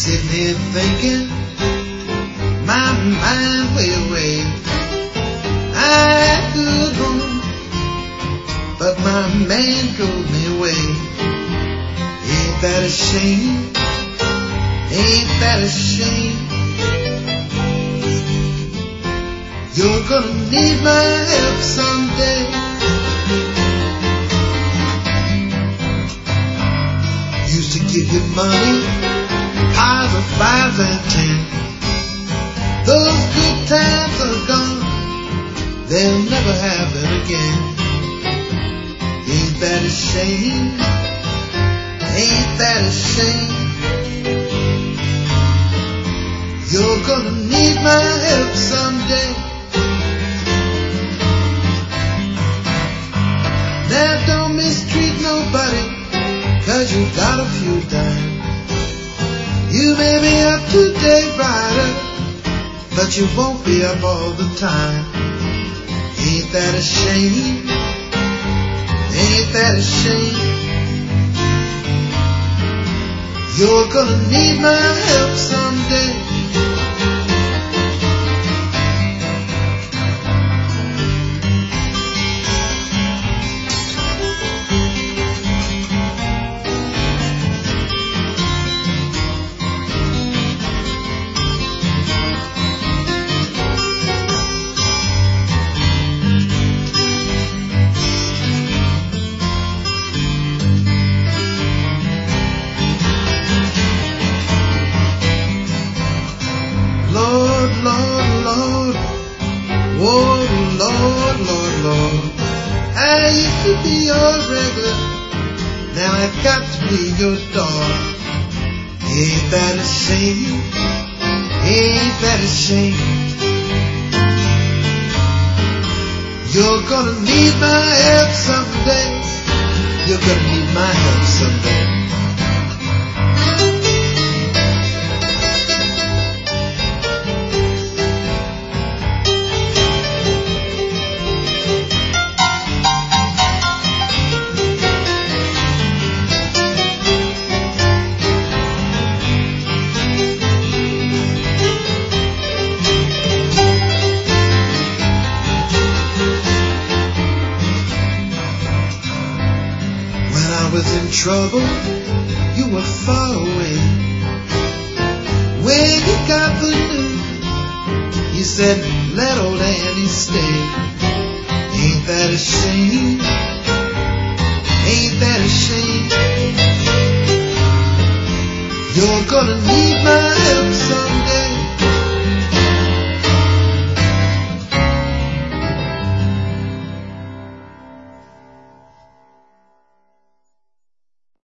Sitting here thinking, my mind way away. I had a good home, but my man drove me away. Ain't that a shame? Ain't that a shame? You're gonna need my help someday. Used to give you money, piles of 5s and 10s. Those good times are gone, they'll never happen again. Ain't that a shame? Ain't that a shame? You're gonna need my help someday. Now don't mistreat nobody, 'cause you got a few dimes. You may be up today, rider, but you won't be up all the time. Ain't that a shame? Ain't that a shame? You're gonna need my help someday. I used to be your regular, now I've got to be your dog. Ain't that a shame? Ain't that a shame? You're gonna need my help someday. You're gonna need my help someday. Trouble, you were far away. When you got the news, you said, let old Annie stay. Ain't that a shame? Ain't that a shame? You're gonna need my help someday.